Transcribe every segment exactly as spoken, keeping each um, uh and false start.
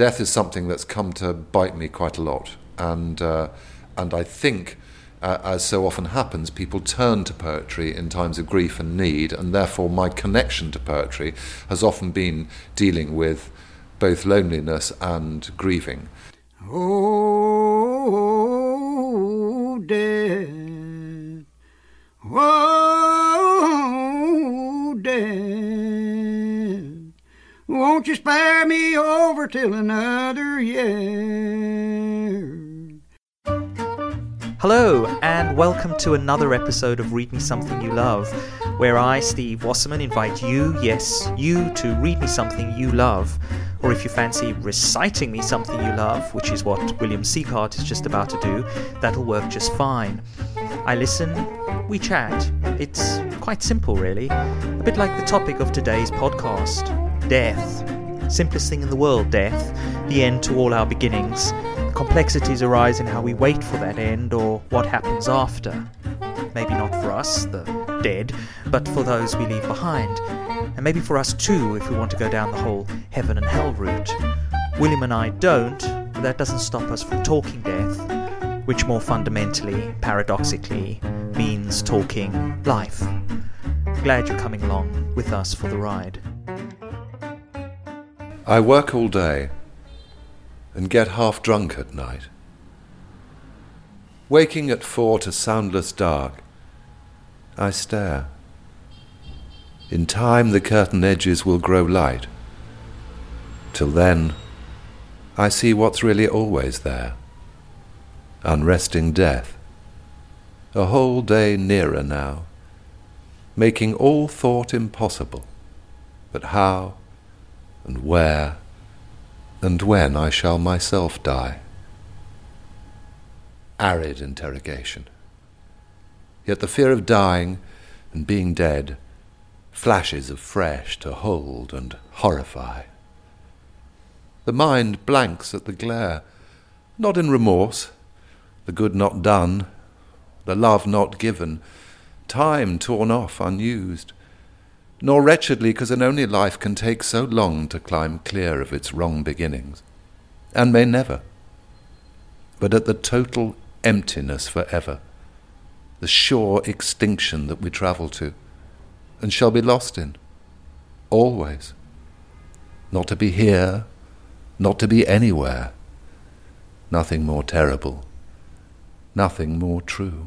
death is something that's come to bite me quite a lot, and uh, and I think, uh, as so often happens, people turn to poetry in times of grief and need, and therefore my connection to poetry has often been dealing with both loneliness and grieving. Oh, death, oh, death, won't you spare me over till another year? Hello, and welcome to another episode of Read Me Something You Love, where I, Steve Wasserman, invite you, yes, you, to read me something you love. Or if you fancy reciting me something you love, which is what William Sieghart is just about to do, that'll work just fine. I listen, we chat. It's quite simple, really. A bit like the topic of today's podcast, death. Simplest thing in the world, death. The end to all our beginnings. Complexities arise in how we wait for that end or what happens after. Maybe not for us, the dead, but for those we leave behind. And maybe for us too, if we want to go down the whole heaven and hell route. William and I don't, but that doesn't stop us from talking death, which more fundamentally, paradoxically, means talking life. Glad you're coming along with us for the ride. I work all day and get half drunk at night. Waking at four to soundless dark, I stare. In time the curtain edges will grow light. Till then, I see what's really always there. Unresting death, a whole day nearer now, making all thought impossible. But how, and where, and when I shall myself die. Arid interrogation. Yet the fear of dying and being dead, flashes of fresh to hold and horrify. The mind blanks at the glare, not in remorse, the good not done, the love not given, time torn off unused, nor wretchedly because an only life can take so long to climb clear of its wrong beginnings, and may never, but at the total emptiness forever, the sure extinction that we travel to, and shall be lost in, always, not to be here, not to be anywhere, nothing more terrible, nothing more true.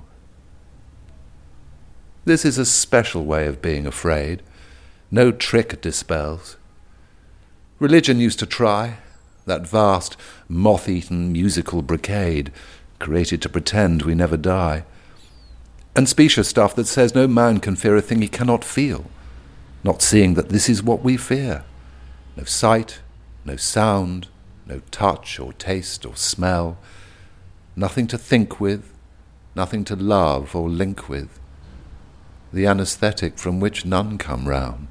This is a special way of being afraid. No trick dispels. Religion used to try, that vast, moth-eaten musical brigade, created to pretend we never die. And specious stuff that says no man can fear a thing he cannot feel, not seeing that this is what we fear. No sight, no sound, no touch or taste or smell, nothing to think with, nothing to love or link with, the anaesthetic from which none come round.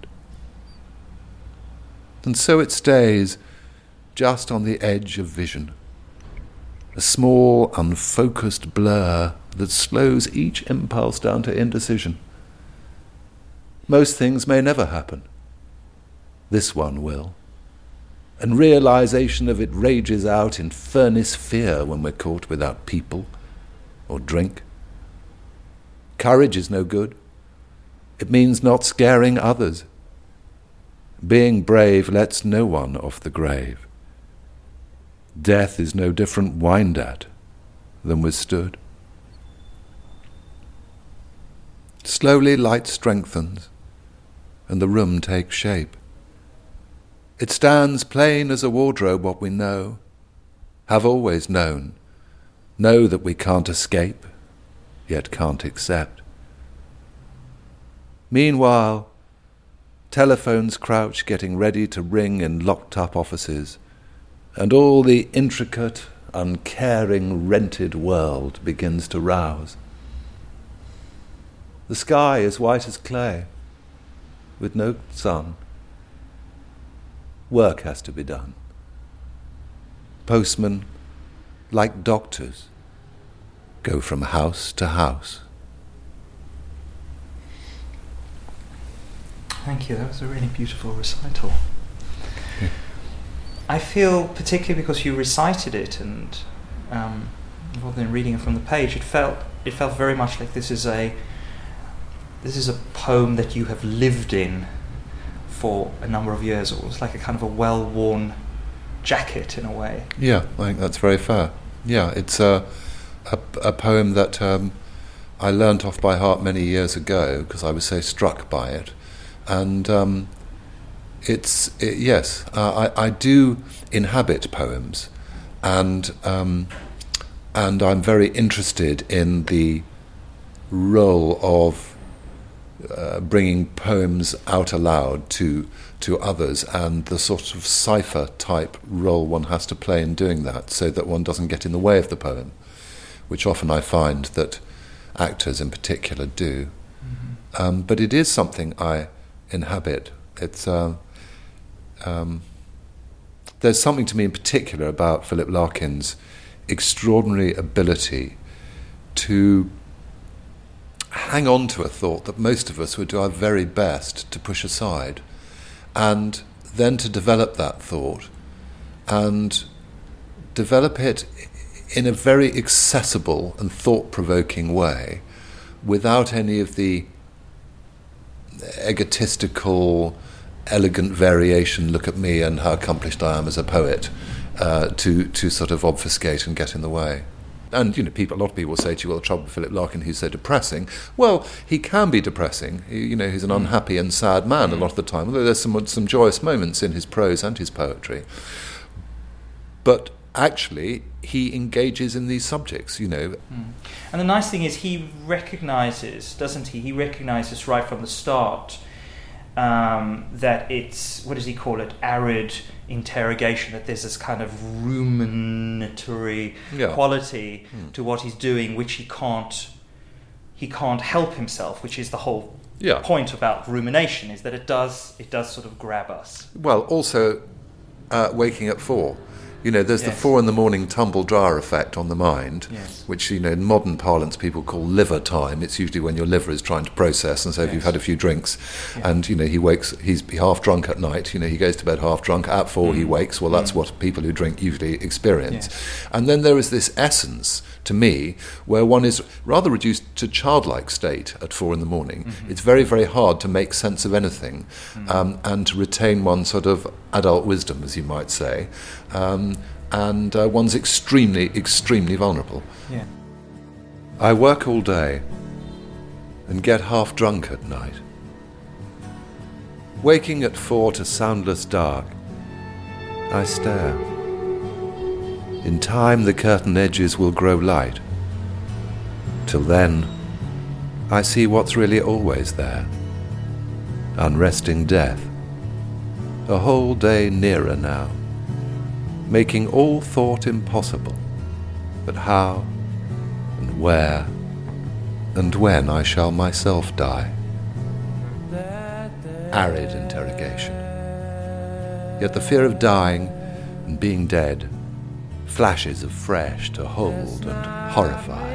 And so it stays, just on the edge of vision, a small, unfocused blur that slows each impulse down to indecision. Most things may never happen. This one will. And realization of it rages out in furnace fear when we're caught without people or drink. Courage is no good. It means not scaring others. Being brave lets no one off the grave. Death is no different whined at than withstood. Slowly light strengthens, and the room takes shape. It stands plain as a wardrobe what we know, have always known, know that we can't escape, yet can't accept. Meanwhile, telephones crouch getting ready to ring in locked-up offices, and all the intricate, uncaring, rented world begins to rouse. The sky is white as clay, with no sun. Work has to be done. Postmen, like doctors, go from house to house. Thank you, that was a really beautiful recital. I feel, particularly because you recited it, and um, rather than reading it from the page, it felt it felt very much like this is a this is a poem that you have lived in for a number of years. It was like a kind of a well-worn jacket in a way. Yeah, I think that's very fair. Yeah, it's a a, a poem that um, I learnt off by heart many years ago because I was so struck by it, and um, it's it, yes, uh, I, I do inhabit poems, and um, and I'm very interested in the role of uh, bringing poems out aloud to to others, and the sort of cipher type role one has to play in doing that, so that one doesn't get in the way of the poem, which often I find that actors in particular do. Mm-hmm. Um, but it is something I inhabit. It's uh, um, there's something to me in particular about Philip Larkin's extraordinary ability to hang on to a thought that most of us would do our very best to push aside, and then to develop that thought and develop it in a very accessible and thought-provoking way without any of the egotistical, elegant variation, look at me and how accomplished I am as a poet, uh, to, to sort of obfuscate and get in the way. And, you know, people, a lot of people say to you, well, the trouble with Philip Larkin, he's so depressing. Well, he can be depressing. He, you know, he's an unhappy and sad man a lot of the time, although there's some some joyous moments in his prose and his poetry. But actually, he engages in these subjects, you know. Mm. And the nice thing is he recognises, doesn't he? He recognises right from the start um, that it's, what does he call it, arid interrogation, that there's this kind of ruminatory yeah. quality mm. to what he's doing, which he can't he can't help himself, which is the whole yeah. point about rumination, is that it does it does sort of grab us. Well, also uh, waking at four. You know, there's yes. the four in the morning tumble dryer effect on the mind, yes. which, you know, in modern parlance people call liver time. It's usually when your liver is trying to process, and so if yes. you've had a few drinks yeah. and, you know, he wakes, he's half drunk at night, you know, he goes to bed half drunk, at four mm. he wakes, well, that's mm. what people who drink usually experience. Yes. And then there is this essence, to me, where one is rather reduced to childlike state at four in the morning. Mm-hmm. It's very, very hard to make sense of anything mm. um, and to retain one's sort of adult wisdom, as you might say. Um, and uh, one's extremely, extremely vulnerable. Yeah. I work all day and get half drunk at night. Waking at four to soundless dark, I stare. In time the curtain edges will grow light. Till then, I see what's really always there. Unresting death, a whole day nearer now, making all thought impossible, but how and where and when I shall myself die. Arid interrogation. Yet the fear of dying and being dead, flashes of fresh to hold and horrify.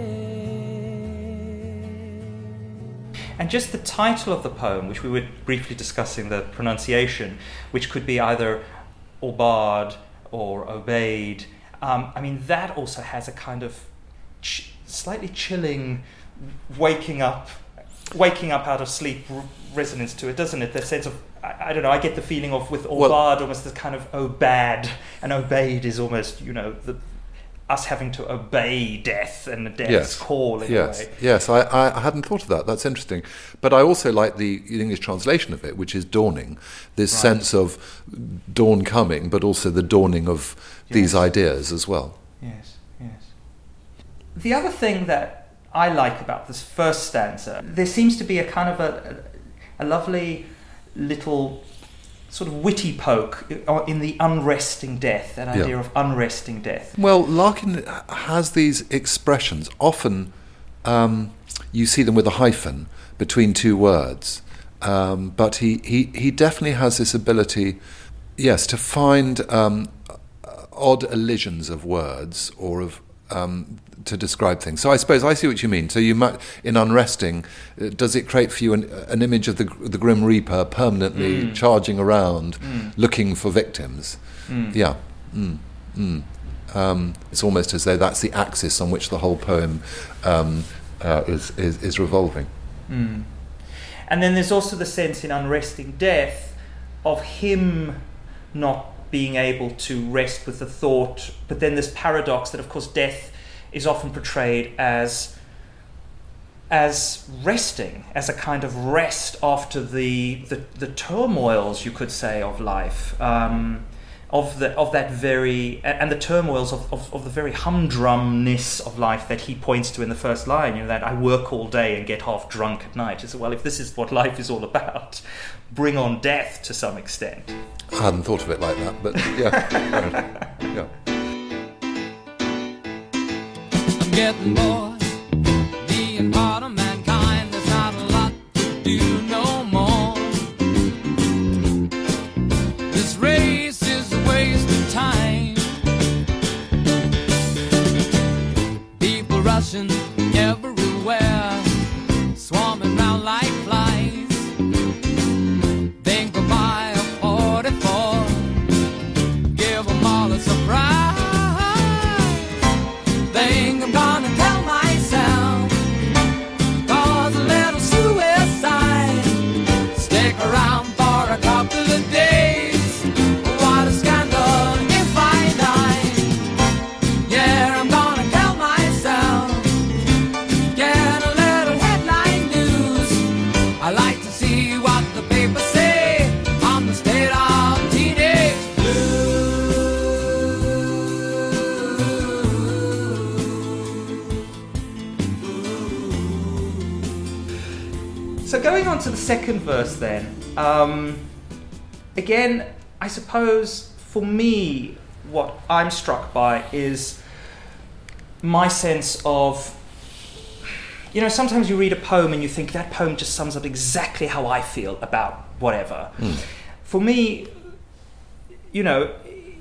And just the title of the poem, which we were briefly discussing, the pronunciation, which could be either obad or obeyed, um, I mean, that also has a kind of ch- slightly chilling waking up waking up out of sleep r- resonance to it, doesn't it? The sense of, I, I don't know, I get the feeling of with obad well, almost this kind of obad, and obeyed is almost, you know, the, us having to obey death and death's yes. call in yes. a way. Yes, I, I hadn't thought of that. That's interesting. But I also like the English translation of it, which is dawning. This right. sense of dawn coming, but also the dawning of yes. these ideas as well. Yes, yes. The other thing that I like about this first stanza, there seems to be a kind of a, a, a lovely little sort of witty poke in the unresting death, that idea yeah. of unresting death. Well, Larkin has these expressions. Often um, you see them with a hyphen between two words, um, but he, he, he definitely has this ability, yes, to find um, odd elisions of words or of um, to describe things. So I suppose I see what you mean. So you might, in unresting, uh, does it create for you an, an image of the the Grim Reaper permanently mm. charging around, mm. looking for victims? Mm. Yeah. Mm. Mm. Um, it's almost as though that's the axis on which the whole poem um, uh, is, is is revolving. Mm. And then there's also the sense in Unresting Death of him not being able to rest with the thought, but then this paradox that, of course, death is often portrayed as as resting, as a kind of rest after the the, the turmoils, you could say, of life. Um, Of the of that very and the turmoils of, of, of the very humdrumness of life that he points to in the first line, you know, that I work all day and get half drunk at night. It's, well, if this is what life is all about, bring on death to some extent. I hadn't thought of it like that, but yeah, yeah. I'm getting bored, being part of mankind. There's not a lot to do no more. This race is a waste of time. People rushing everywhere, swarming round like flies. Think I'll buy a forty-four, give them all a surprise. Think I'm gonna tell myself, cause a little suicide. Stick around for a couple of days. What a scandal if I die. Yeah, I'm gonna tell myself, get a little headline news. I like to see what the papers say on the state of teenage So going on to the second verse then, um, again, I suppose for me, what I'm struck by is my sense of, you know, sometimes you read a poem and you think that poem just sums up exactly how I feel about whatever. Mm. For me, you know,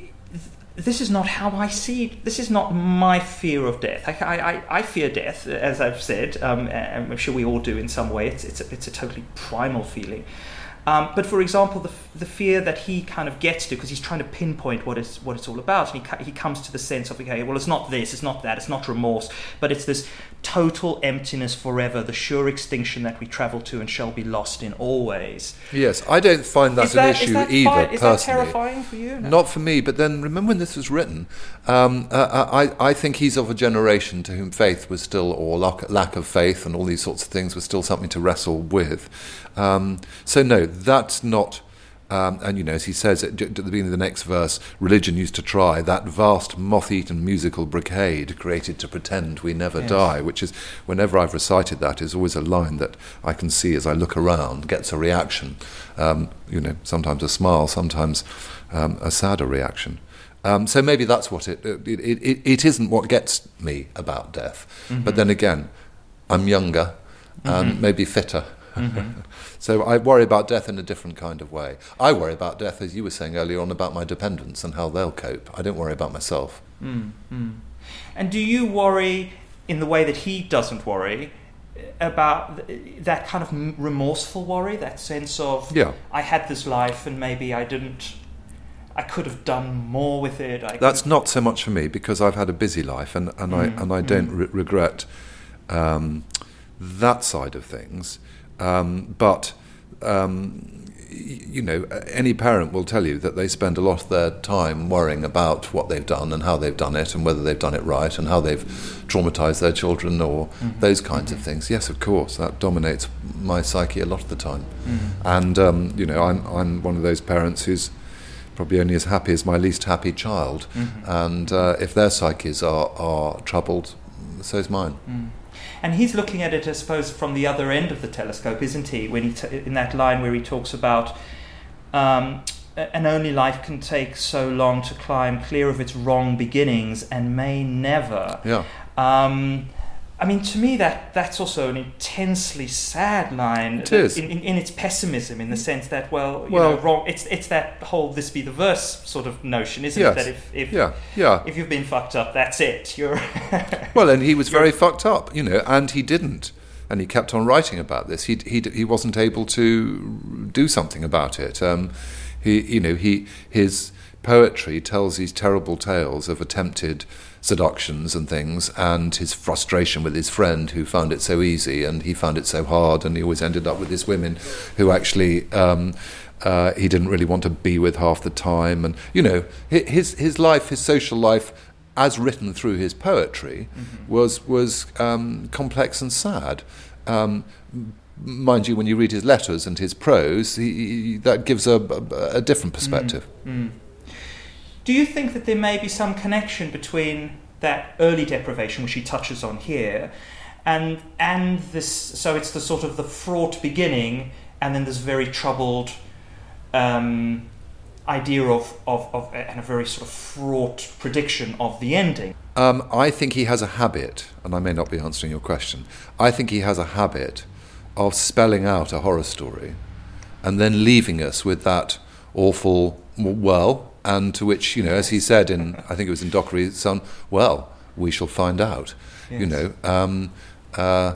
this is not how I see. This is not my fear of death. I, I, I fear death, as I've said. Um, and I'm sure we all do in some way. It's it's a, it's a totally primal feeling. Um, but for example, the the fear that he kind of gets to, because he's trying to pinpoint what it's what it's all about, and he he comes to the sense of, okay, well, it's not this, it's not that, it's not remorse, but it's this total emptiness forever, the sure extinction that we travel to and shall be lost in always. Yes, I don't find that, Is that an is issue that either, fi- is personally. that terrifying for you? No. Not for me, but then remember when this was written, um, uh, I, I think he's of a generation to whom faith was still, or lack, lack of faith and all these sorts of things was still something to wrestle with. Um, so no, that's not... Um, and, you know, as he says at, at the beginning of the next verse, religion used to try that vast moth-eaten musical brigade created to pretend we never Yes. die, which is, whenever I've recited that, is always a line that I can see as I look around, gets a reaction. Um, you know, sometimes a smile, sometimes um, a sadder reaction. Um, so maybe that's what it, it, it, it, it isn't what gets me about death. Mm-hmm. But then again, I'm younger and mm-hmm. maybe fitter. Mm-hmm. So I worry about death in a different kind of way. I worry about death, as you were saying earlier on, about my dependents and how they'll cope. I don't worry about myself. Mm-hmm. And do you worry in the way that he doesn't worry about th- that kind of m- remorseful worry, that sense of, yeah. I had this life and maybe I didn't, I could have done more with it. I That's not so much for me, because I've had a busy life and, and, mm-hmm. I, and I don't re- regret um, that side of things. Um, but, um, y- you know, any parent will tell you that they spend a lot of their time worrying about what they've done and how they've done it and whether they've done it right and how they've traumatized their children or mm-hmm. those kinds mm-hmm. of things. Yes, of course, that dominates my psyche a lot of the time. Mm-hmm. And, um, you know, I'm, I'm one of those parents who's probably only as happy as my least happy child. Mm-hmm. And uh, if their psyches are, are troubled, so's mine. Mm. And he's looking at it, I suppose, from the other end of the telescope, isn't he? When he t- in that line where he talks about um, an only life can take so long to climb clear of its wrong beginnings and may never. Yeah. Um, I mean, to me, that that's also an intensely sad line. It is. In, in, in its pessimism, in the sense that, well, you well, know, wrong. It's it's that whole "this be the verse" sort of notion, isn't yes. it? That if if yeah, yeah. if you've been fucked up, that's it. You're well, and he was very fucked up, you know, and he didn't, and he kept on writing about this. He he he wasn't able to do something about it. Um, he, you know, he his poetry tells these terrible tales of attempted seductions and things, and his frustration with his friend who found it so easy and he found it so hard, and he always ended up with these women who actually um, uh, he didn't really want to be with half the time. And, you know, his his life, his social life, as written through his poetry, mm-hmm. was was um, complex and sad. Um, mind you, when you read his letters and his prose, he, he, that gives a, a, a different perspective. Mm-hmm. Do you think that there may be some connection between that early deprivation, which he touches on here, and and this? So it's the sort of the fraught beginning, and then this very troubled um, idea of, of, of and a very sort of fraught prediction of the ending. Um, I think he has a habit, and I may not be answering your question. I think he has a habit of spelling out a horror story, and then leaving us with that awful well. And to which, you know, as he said in, I think it was in Dockery's Son, well, we shall find out. Yes. You know, um, uh,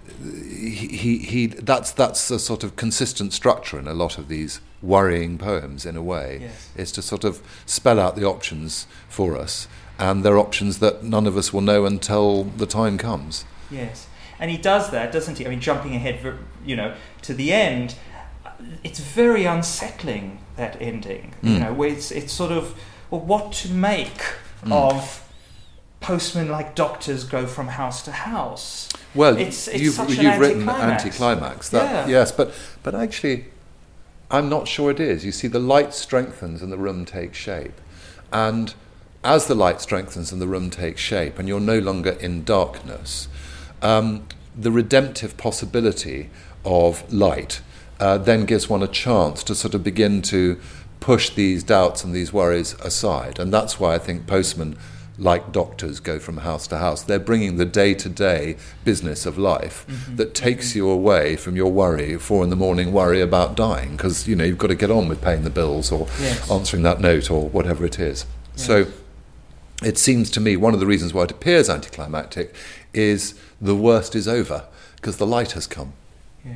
he, he, he, that's that's a sort of consistent structure in a lot of these worrying poems, in a way, yes. is to sort of spell out the options for us, and they're options that none of us will know until the time comes. Yes, and he does that, doesn't he? I mean, jumping ahead, you know, to the end. It's very unsettling, that ending, mm. you know, where it's it's sort of, well, what to make mm. of postmen like doctors go from house to house. Well, it's, it's you've, such you've an written anticlimax. anticlimax. That, yeah. Yes, but but actually, I'm not sure it is. You see, the light strengthens and the room takes shape, and as the light strengthens and the room takes shape, and you're no longer in darkness, um, the redemptive possibility of light Uh, then gives one a chance to sort of begin to push these doubts and these worries aside. And that's why I think postmen, like doctors, go from house to house. They're bringing the day-to-day business of life mm-hmm. that takes mm-hmm. you away from your worry, four in the morning worry about dying, because, you know, you've got to get on with paying the bills or yes. answering that note or whatever it is. Yes. So it seems to me one of the reasons why it appears anticlimactic is the worst is over, because the light has come. Yes.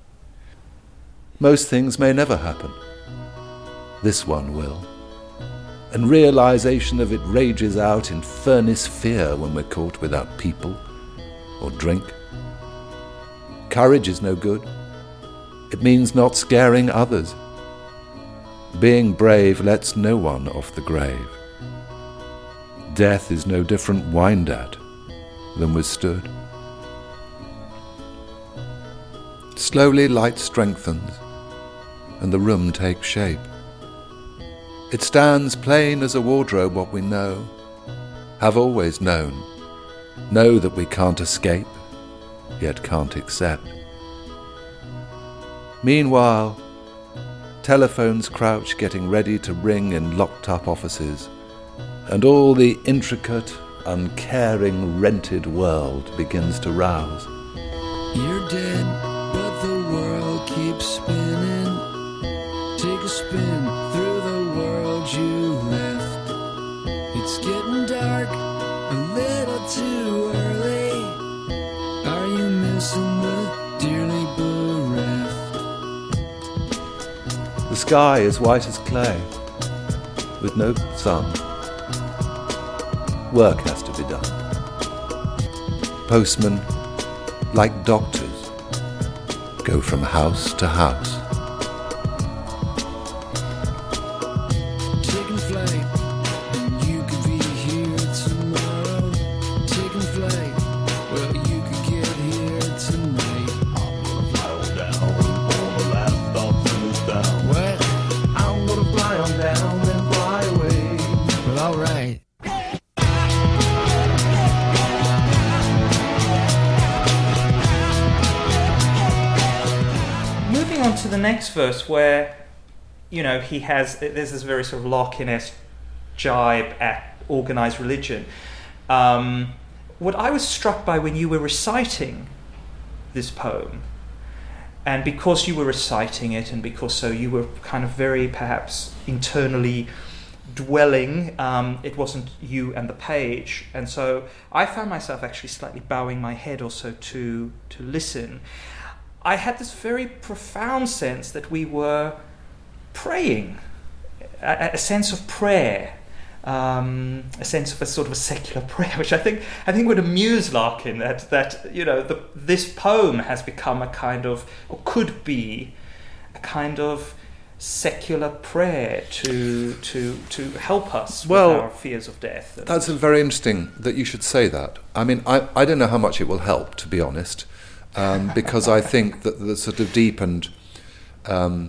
Most things may never happen. This one will. And realization of it rages out in furnace fear when we're caught without people or drink. Courage is no good. It means not scaring others. Being brave lets no one off the grave. Death is no different whined at than withstood. Slowly light strengthens, and the room takes shape. It stands plain as a wardrobe what we know, have always known, know that we can't escape, yet can't accept. Meanwhile, telephones crouch getting ready to ring in locked-up offices, and all the intricate, uncaring, rented world begins to rouse. You're dead, but the world keeps spinning. Take a spin through the world you left. It's getting dark, a little too early. Are you missing the dearly bereft? The sky is white as clay, with no sun. Work has to be done. Postmen, like doctors, go from house to house. Taking flight, and you could be here tomorrow. Taking flight, well, you could get here tonight. I'm gonna fly on down before the last stop goes down. What? I'm gonna fly on down and fly away. Well, alright. On to the next verse, where, you know, he has, there's this very sort of Larkin-esque jibe at organised religion. Um, what I was struck by when you were reciting this poem, and because you were reciting it, and because so you were kind of very perhaps internally dwelling, um, it wasn't you and the page, and so I found myself actually slightly bowing my head also to to listen. I had this very profound sense that we were praying a, a sense of prayer, um, a sense of a sort of a secular prayer, which I think I think would amuse Larkin. That that you know the, this poem has become a kind of, or could be, a kind of secular prayer to to to help us Well, with our fears of death. That's very interesting that you should say that. I mean, I, I don't know how much it will help, to be honest, um, because I think that the sort of deep and um,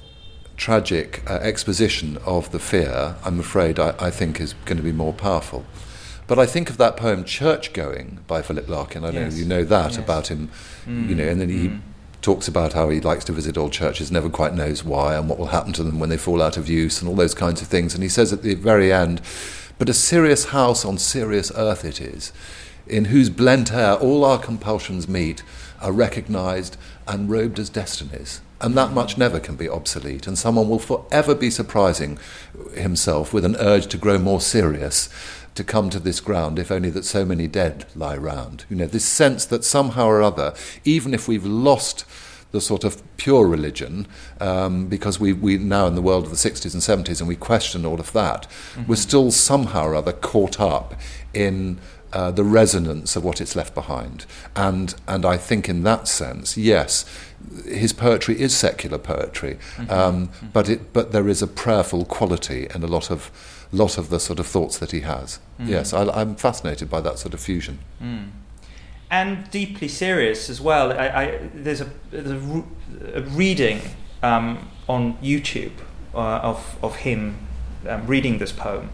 tragic uh, exposition of the fear, I'm afraid, I, I think is going to be more powerful. But I think of that poem Church Going by Philip Larkin. I know Yes. you know that Yes. about him, Mm. you know, and then he Mm. talks about how he likes to visit old churches, never quite knows why, and what will happen to them when they fall out of use, and all those kinds of things. And he says at the very end, "But a serious house on serious earth it is, in whose blent air all our compulsions meet, are recognised and robed as destinies." And that much never can be obsolete, and someone will forever be surprising himself with an urge to grow more serious, to come to this ground, if only that so many dead lie round. You know, this sense that somehow or other, even if we've lost the sort of pure religion, um, because we we now in the world of the sixties and seventies, and we question all of that, mm-hmm. we're still somehow or other caught up in uh, the resonance of what it's left behind. And and I think in that sense, yes, his poetry is secular poetry, mm-hmm. Um, mm-hmm. but it but there is a prayerful quality and a lot of lot of the sort of thoughts that he has. Mm. Yes, I, I'm fascinated by that sort of fusion. Mm. And deeply serious as well. I, I, there's a, there's a, re- a reading um, on YouTube uh, of of him um, reading this poem,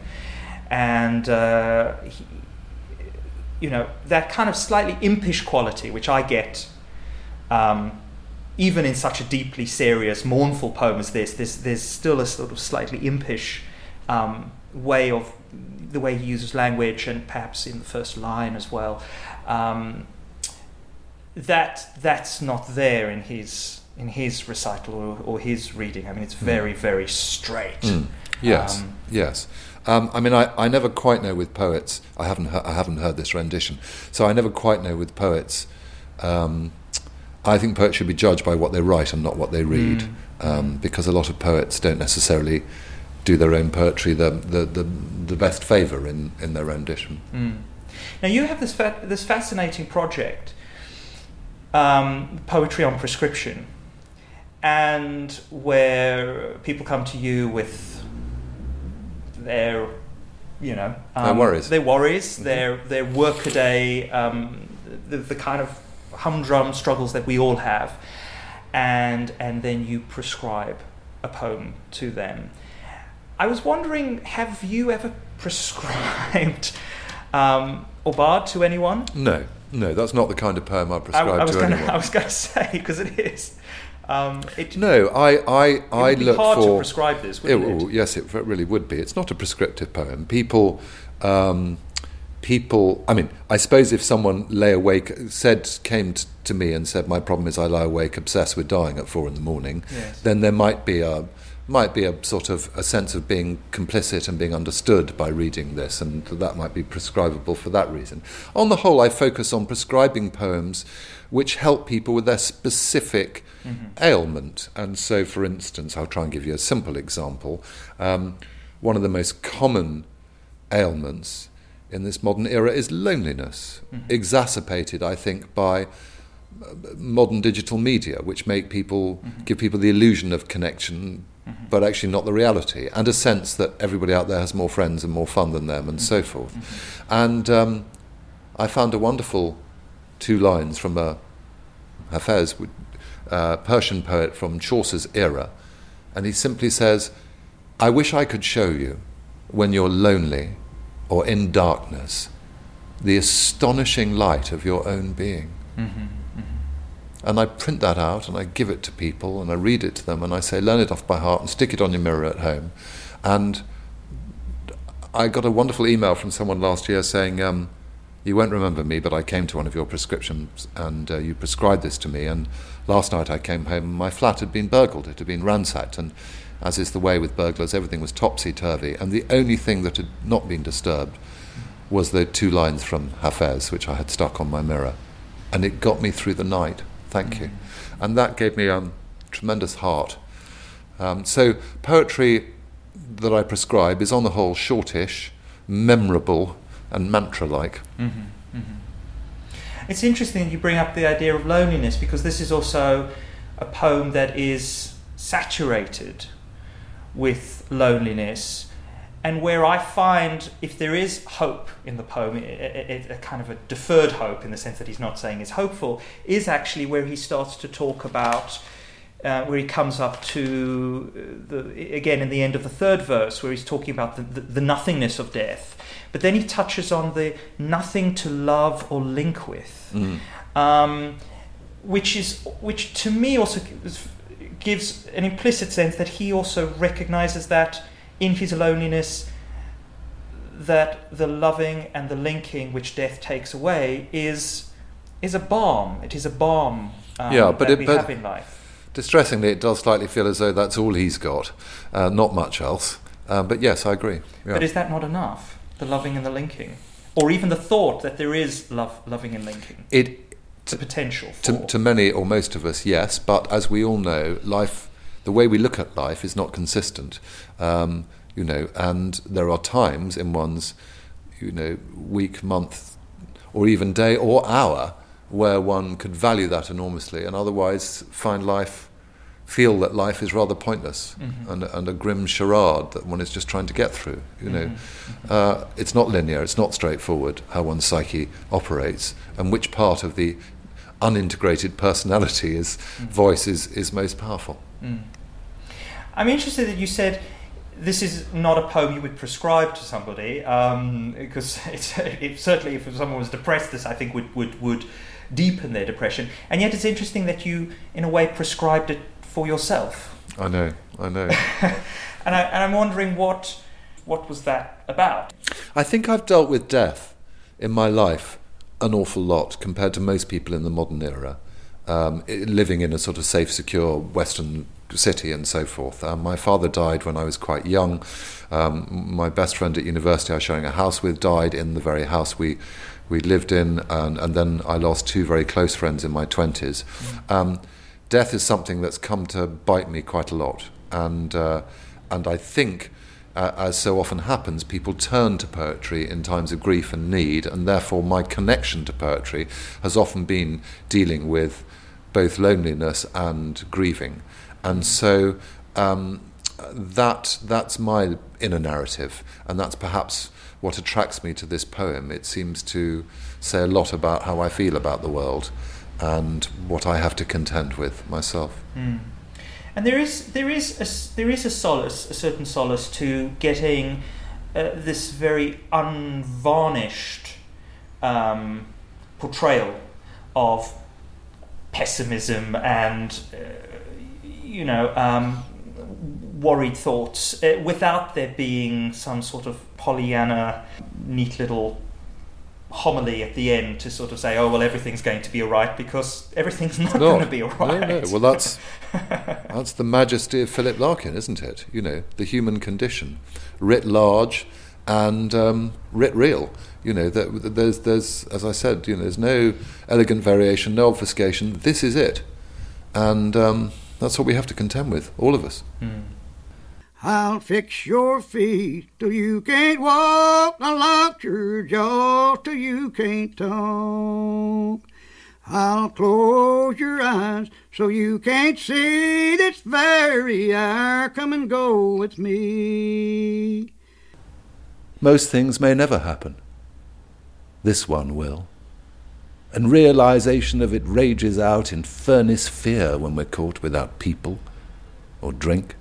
and uh, he, you know, that kind of slightly impish quality which I get um, even in such a deeply serious, mournful poem as this. There's there's still a sort of slightly impish um, way of the way he uses language, and perhaps in the first line as well. Um, that that's not there in his in his recital or, or his reading. I mean, it's very, very straight. Mm. Yes, um, yes. Um, I mean, I, I never quite know with poets. I haven't he- I haven't heard this rendition, so I never quite know with poets. Um, I think poets should be judged by what they write and not what they read, mm. um, because a lot of poets don't necessarily do their own poetry the the, the, the best favour in, in their rendition. Mm. Now you have this fa- this fascinating project, um, Poetry on Prescription, and where people come to you with their, you know, um, their worries, their worries, mm-hmm. their their workaday, um, the, the kind of humdrum struggles that we all have, and and then you prescribe a poem to them. I was wondering, have you ever prescribed um, Aubade to anyone? No, no, that's not the kind of poem I prescribe I, I was to gonna, anyone. I was going to say, because it is. Um, it, no, I, I, it I would be look hard for. to prescribe this, it, wouldn't it? oh, yes, it really would be. It's not a prescriptive poem. People, um, people. I mean, I suppose if someone lay awake, said, came t- to me and said, "My problem is I lie awake, obsessed with dying at four in the morning," yes. then there might be a. might be a sort of a sense of being complicit and being understood by reading this, and that might be prescribable for that reason. On the whole, I focus on prescribing poems which help people with their specific mm-hmm. ailment. And so, for instance, I'll try and give you a simple example. Um, one of the most common ailments in this modern era is loneliness, mm-hmm. exacerbated, I think, by modern digital media, which make people mm-hmm. give people the illusion of connection, mm-hmm. but actually not the reality, and a sense that everybody out there has more friends and more fun than them, and mm-hmm. so forth. Mm-hmm. And um, I found a wonderful two lines from a Hafez, uh, Persian poet from Chaucer's era, and he simply says, "I wish I could show you, when you're lonely or in darkness, the astonishing light of your own being." Mm-hmm. And I print that out and I give it to people and I read it to them and I say, learn it off by heart and stick it on your mirror at home. And I got a wonderful email from someone last year saying, um, you won't remember me, but I came to one of your prescriptions and uh, you prescribed this to me. And last night I came home and my flat had been burgled, it had been ransacked. And as is the way with burglars, everything was topsy-turvy. And the only thing that had not been disturbed was the two lines from Hafez, which I had stuck on my mirror. And it got me through the night. Thank you. And that gave me a um, tremendous heart. Um, so poetry that I prescribe is on the whole shortish, memorable and mantra-like. Mm-hmm, mm-hmm. It's interesting you bring up the idea of loneliness, because this is also a poem that is saturated with loneliness, and where I find, if there is hope in the poem, a, a, a kind of a deferred hope in the sense that he's not saying it's hopeful, is actually where he starts to talk about, uh, where he comes up to, the, again in the end of the third verse, where he's talking about the, the, the nothingness of death. But then he touches on the nothing to love or link with, Mm. um, which is which to me also gives, gives an implicit sense that he also recognizes that in his loneliness, that the loving and the linking which death takes away is is a balm. It is a balm um, Yeah, but that it- we but- have in life. Distressingly, it does slightly feel as though that's all he's got, uh, not much else. Uh, but yes, I agree. Yeah. But is that not enough? The loving and the linking, or even the thought that there is love, loving and linking, It, the potential for. to, to many or most of us, yes, but as we all know, life, the way we look at life is not consistent. Um, you know, and there are times in one's, you know, week, month, or even day or hour where one could value that enormously and otherwise find life, feel that life is rather pointless Mhm. and, and a grim charade that one is just trying to get through. You know, Mhm. uh, it's not linear, it's not straightforward how one's psyche operates and which part of the unintegrated personality is Mm. voice is, is most powerful. Mm. I'm interested that you said this is not a poem you would prescribe to somebody, um, because it's, it, certainly if someone was depressed, this I think would, would, would deepen their depression. And yet it's interesting that you, in a way, prescribed it for yourself. I know, I know. and, I, and I'm wondering what what was that about? I think I've dealt with death in my life an awful lot compared to most people in the modern era, um, i- living in a sort of safe, secure Western city and so forth. Um, my father died when I was quite young. Um, my best friend at university I was sharing a house with died in the very house we we lived in, and, and then I lost two very close friends in my twenties. Mm. Um, death is something that's come to bite me quite a lot, and uh, and I think, uh, as so often happens, people turn to poetry in times of grief and need, and therefore my connection to poetry has often been dealing with both loneliness and grieving. And so um, that that's my inner narrative, and that's perhaps what attracts me to this poem. It seems to say a lot about how I feel about the world and what I have to contend with myself. Mm. And there is there is a, there is a solace, a certain solace to getting uh, this very unvarnished um, portrayal of pessimism and uh, you know um, worried thoughts, uh, without there being some sort of Pollyanna, neat little homily at the end to sort of say, oh well, everything's going to be all right, because everything's not No, going to be all right. No, no. Well, that's that's the majesty of Philip Larkin, isn't it? You know, the human condition, writ large and um, writ real. You know, that there's there's as I said, you know, there's no elegant variation, no obfuscation. This is it, and um, that's what we have to contend with, all of us. Mm. I'll fix your feet till you can't walk. I'll lock your jaw till you can't talk. I'll close your eyes so you can't see this very hour. Come and go with me. Most things may never happen. This one will. And realization of it rages out in furnace fear when we're caught without people or drink.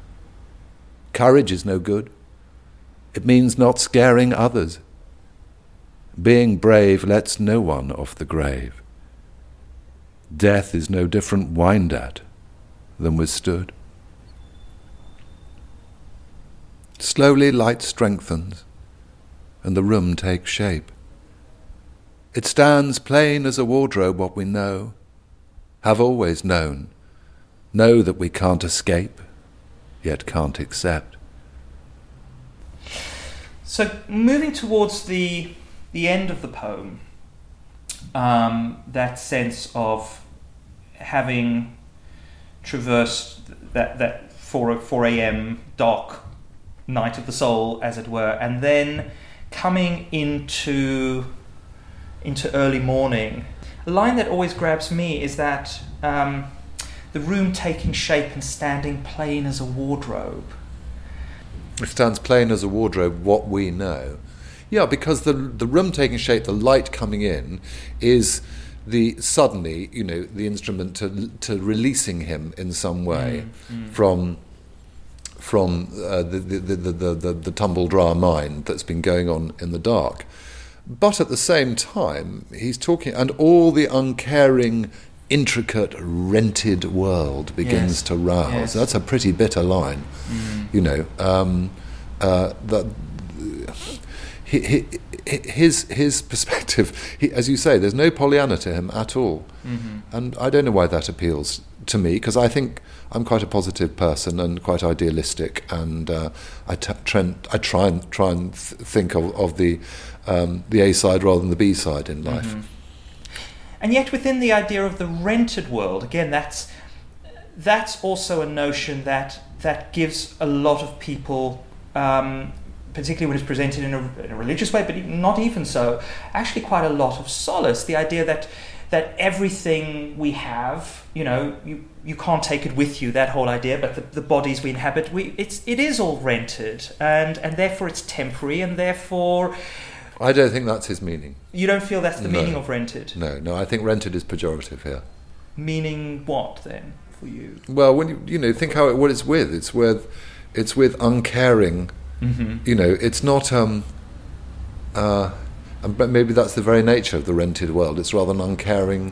Courage is no good. It means not scaring others. Being brave lets no one off the grave. Death is no different whined at than withstood. Slowly light strengthens, and the room takes shape. It stands plain as a wardrobe what we know, have always known, know that we can't escape, yet can't accept. So moving towards the the end of the poem, um, that sense of having traversed that that four a.m. dark night of the soul, as it were, and then coming into into early morning. A line that always grabs me is that um, the room taking shape and standing plain as a wardrobe. It stands plain as a wardrobe, what we know. Yeah, because the the room taking shape, the light coming in, is the suddenly, you know, the instrument to to releasing him in some way mm, mm. from from uh, the, the, the, the, the, the tumble-dryer mind that's been going on in the dark. But at the same time, he's talking, and all the uncaring, intricate, rented world begins yes. to rouse. Yes. That's a pretty bitter line, mm. you know. Um, uh, that he, he, his his perspective, he, as you say, there's no Pollyanna to him at all, mm-hmm. and I don't know why that appeals to me, because I think I'm quite a positive person and quite idealistic, and uh, I, t- trend, I try and try and th- think of, of the um, the A side rather than the B side in life. Mm-hmm. And yet, within the idea of the rented world, again, that's that's also a notion that that gives a lot of people, um, particularly when it's presented in a, in a religious way, but not even so, actually quite a lot of solace. The idea that that everything we have, you know, you you can't take it with you, that whole idea, but the, the bodies we inhabit, we it's it is all rented, and and therefore it's temporary, and therefore I don't think that's his meaning. You don't feel that's the no. meaning of rented? No, no, I think rented is pejorative here. Meaning what, then, for you? Well, when you, you know, think how it, what it's with. It's with, it's with uncaring, mm-hmm. you know, it's not, um, uh, but maybe that's the very nature of the rented world. It's rather an uncaring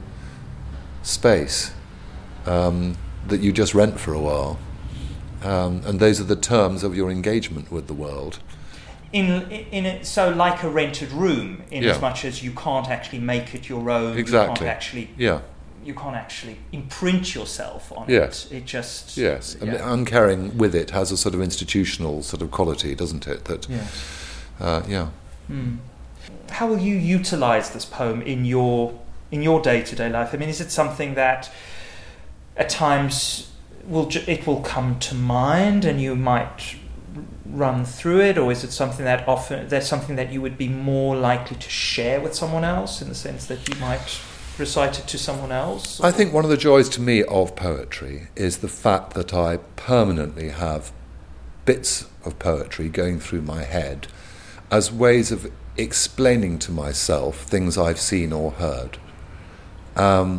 space um, that you just rent for a while. Um, and those are the terms of your engagement with the world. In in it, so like a rented room, in yeah. as much as you can't actually make it your own. Exactly. You can't actually. Yeah. You can't actually imprint yourself on yes. it. It just. Yes. Yeah. And uncaring with it has a sort of institutional sort of quality, doesn't it? That. Yes. Uh, yeah. Mm. How will you utilise this poem in your in your day to day life? I mean, is it something that at times will ju- it will come to mind and you might run through it, or is it something that often that's something that you would be more likely to share with someone else, in the sense that you might recite it to someone else? I think one of the joys to me of poetry is the fact that I permanently have bits of poetry going through my head as ways of explaining to myself things I've seen or heard. Um,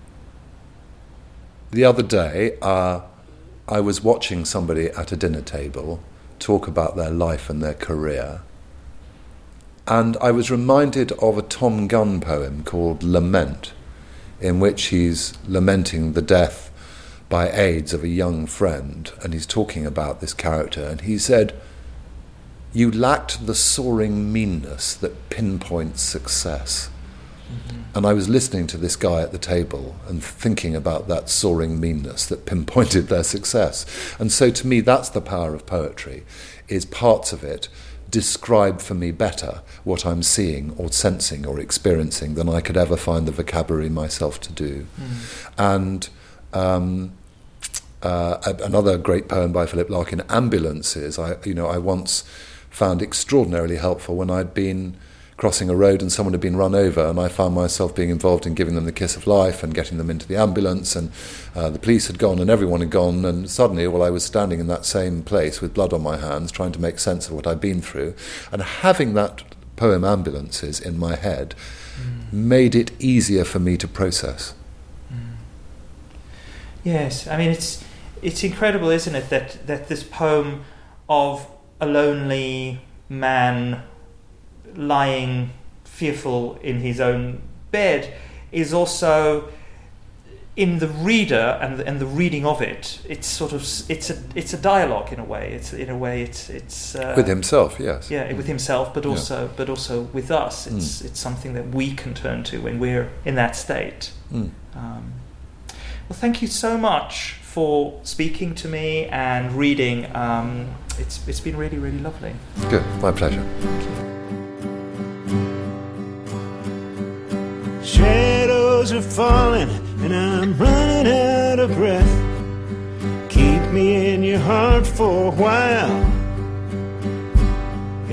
the other day, uh, I was watching somebody at a dinner table talk about their life and their career, and I was reminded of a Tom Gunn poem called Lament, in which he's lamenting the death by AIDS of a young friend, and he's talking about this character, and he said, "You lacked the soaring meanness that pinpoints success." Mm-hmm. And I was listening to this guy at the table and thinking about that soaring meanness that pinpointed their success. And so to me, that's the power of poetry, is parts of it describe for me better what I'm seeing or sensing or experiencing than I could ever find the vocabulary myself to do. Mm. And um, uh, another great poem by Philip Larkin, Ambulances, I, you know, I once found extraordinarily helpful when I'd been crossing a road and someone had been run over, and I found myself being involved in giving them the kiss of life and getting them into the ambulance, and uh, the police had gone and everyone had gone, and suddenly, while I was standing in that same place with blood on my hands trying to make sense of what I'd been through, and having that poem Ambulances in my head mm. made it easier for me to process. Mm. Yes, I mean, it's it's incredible, isn't it, that, that this poem of a lonely man lying fearful in his own bed is also, in the reader and the, and the reading of it, it's sort of it's a it's a dialogue in a way. It's in a way it's it's uh, with himself, yes. Yeah, with himself, but also yeah. but also with us. It's mm. it's something that we can turn to when we're in that state. Mm. Um, well, thank you so much for speaking to me and reading. Um, it's it's been really really lovely. Good, my pleasure. Thank you. Shadows are falling and I'm running out of breath. Keep me in your heart for a while.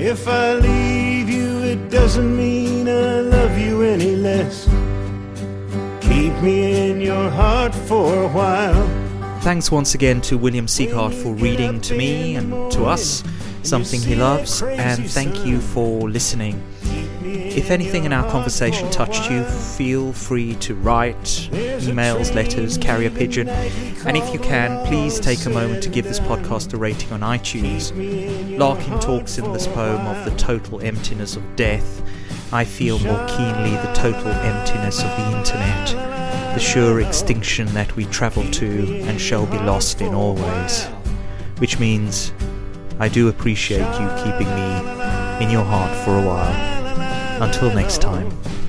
If I leave you, it doesn't mean I love you any less. Keep me in your heart for a while. Thanks once again to William Sieghart for reading to me and to us something he loves, and thank you for listening. If anything in our conversation touched you, feel free to write emails, letters, carrier pigeon, and if you can, please take a moment to give this podcast a rating on iTunes. Larkin talks in this poem of the total emptiness of death. I feel more keenly the total emptiness of the internet, the sure extinction that we travel to and shall be lost in always. Which means I do appreciate you keeping me in your heart for a while. Until next time.